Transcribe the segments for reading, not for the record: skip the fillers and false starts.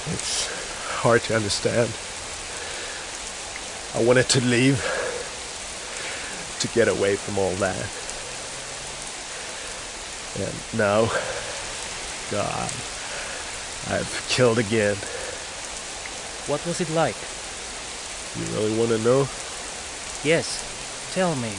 It's hard to understand. I wanted to leave, to get away from all that. And now, God, I've killed again. What was it like? You really want to know? Yes, tell me.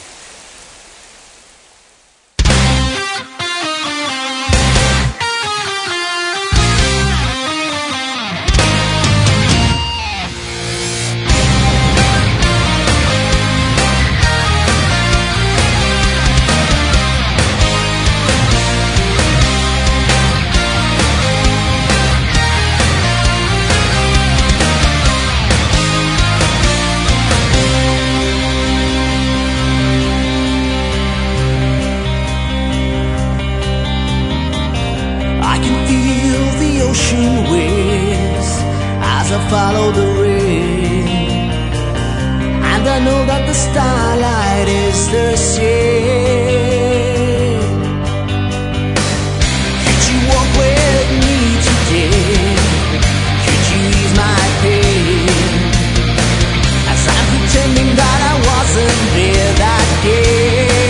As I follow the rain, and I know that the starlight is the same. Could you walk with me today? Could you ease my pain? As I'm pretending that I wasn't there that day.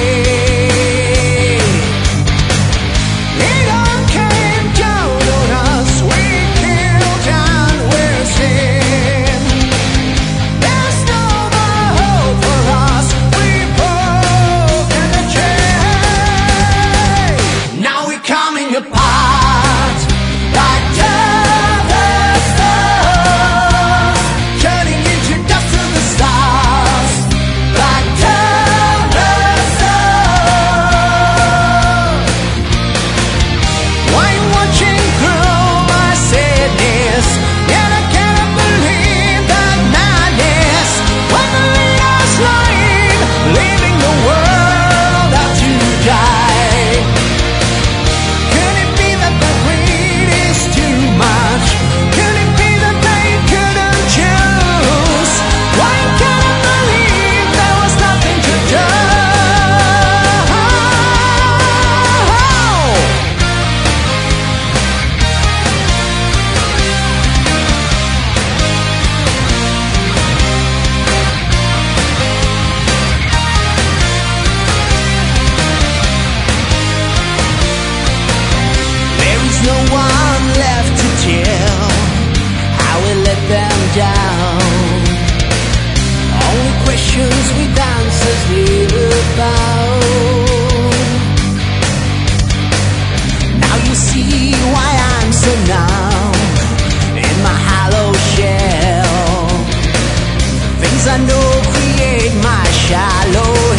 No one left to tell how we let them down. Only questions with answers live about. Now you see why I'm so numb in my hollow shell. Things I know create my shallow